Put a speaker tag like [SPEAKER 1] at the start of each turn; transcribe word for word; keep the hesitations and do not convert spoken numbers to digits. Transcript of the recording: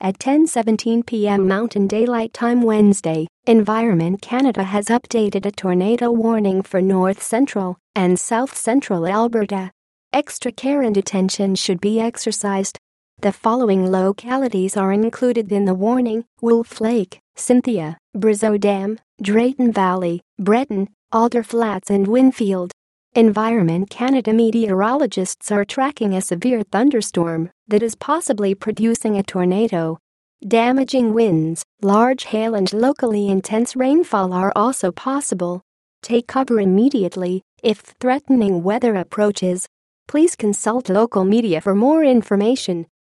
[SPEAKER 1] At ten seventeen p m Mountain Daylight Time Wednesday, Environment Canada has updated a tornado warning for north central and south central Alberta. Extra care and attention should be exercised. The following localities are included in the warning: Wolf Lake, Cynthia, Brazeau Dam, Drayton Valley, Breton, Alder Flats and Winfield. Environment Canada meteorologists are tracking a severe thunderstorm that is possibly producing a tornado. Damaging winds, large hail and locally intense rainfall are also possible. Take cover immediately if threatening weather approaches. Please consult local media for more information.